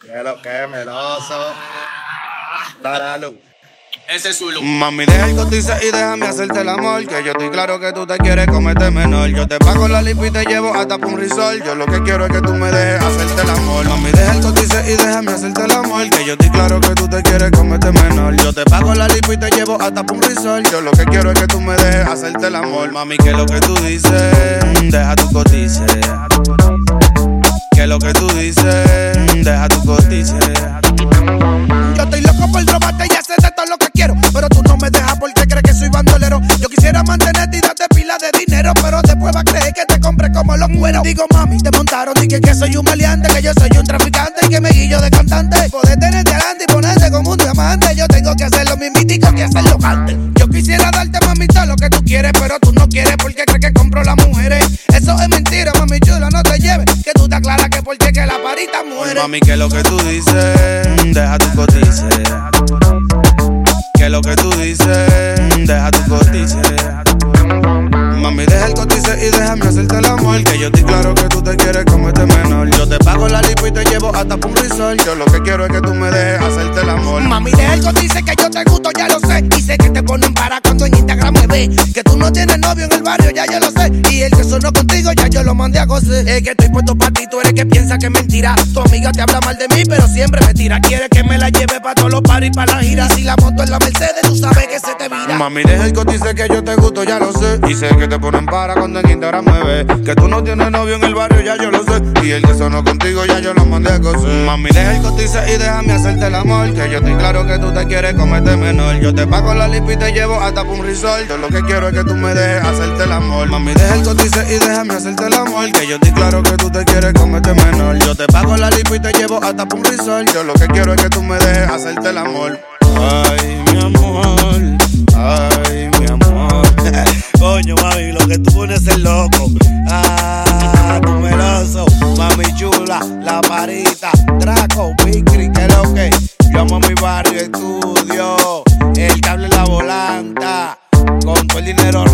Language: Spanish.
Que meloso. Taralo. Ese es su look. Mami, deja el cotice y déjame hacerte el amor. Que yo estoy claro que tú te quieres comerte menor. Yo te pago la lipo y te llevo hasta pa' un resort. Yo lo que quiero es que tú me dejes hacerte el amor. Mami, deja el cotice y déjame hacerte el amor. Que yo estoy claro que tú te quieres comerte menor. Yo te pago la lipo y te llevo hasta pa' un resort. Yo lo que quiero es que tú me dejes hacerte el amor. Mami, que lo que tú dices, deja tu cotice. Que lo que tú dices, deja tu cotice. Yo estoy loco por robarte y hacerte todo lo que quiero, pero tú no me dejas porque crees que soy bandolero. Yo quisiera mantenerte y darte pila de dinero, pero después va a creer que te compre como los cueros. Digo, mami, te montaron, dije que soy un maleante, que yo soy un traficante y que me guillo de cantante. Poder tenerte adelante y ponerte como un diamante. Yo tengo que hacer lo mismitico que hacerlo antes. Yo quisiera darte, mami, todo lo que tú quieres, pero tú no quieres porque crees que compro las mujeres. Eso es mentira, mami chula, no te lleves, que tú te aclaras que porque que la parita muere. Mami, que lo que tú dices, deja tu cotice. Que lo que tú dices, deja tu cotice. Mami, deja el cotice y déjame hacerte el amor. Que yo estoy claro que tú te quieres comerte menor. Yo te pago la lipo y te llevo hasta pa' un resort. Yo lo que quiero es que tú me dejes hacerte el amor. Mami, deja el cotice que yo te gusto, ya lo sé. Y sé que te ponen para cuando en Instagram me ve. Que tú no tienes novio en el barrio, ya yo lo sé. Y el que sonó contigo, ya yo lo mandé a goce. Es que estoy puesto pa' ti, tú eres que piensa que es mentira. Tu amiga te habla mal de mí, pero siempre me tira. Quiere que me la lleve pa' todos los paris, pa' la gira. Si la monto en la Mercedes, tú sabes que se te vira. Mami, deja el cotice que yo te gusto, ya lo sé. Y sé que te ponen para cuando en Instagram me ve. Que tú no tienes novio en el barrio, ya yo lo sé. Y el que sonó contigo, ya yo lo mandé a coser. Mami, deja el cotice y déjame hacerte el amor. Que yo estoy claro que tú te quieres comerte menor. Yo te pago la lipo y te llevo hasta pa' un resort. Yo lo que quiero es que tú me dejes hacerte el amor. Mami, deja el cotice y déjame hacerte el amor. Que yo estoy claro que tú te quieres comerte menor. Yo te pago la lipo y te llevo hasta pa' un resort. Yo lo que quiero es que tú me dejes hacerte el amor. Ay, mi amor. Ay, mi amor. Coño, mami, lo que tú pones es loco. Ah, tu meloso, mami chula, la parita, Draco, Bicri, que lo que. Yo amo mi barrio, estudio, el cable, la volanta, con todo el dinero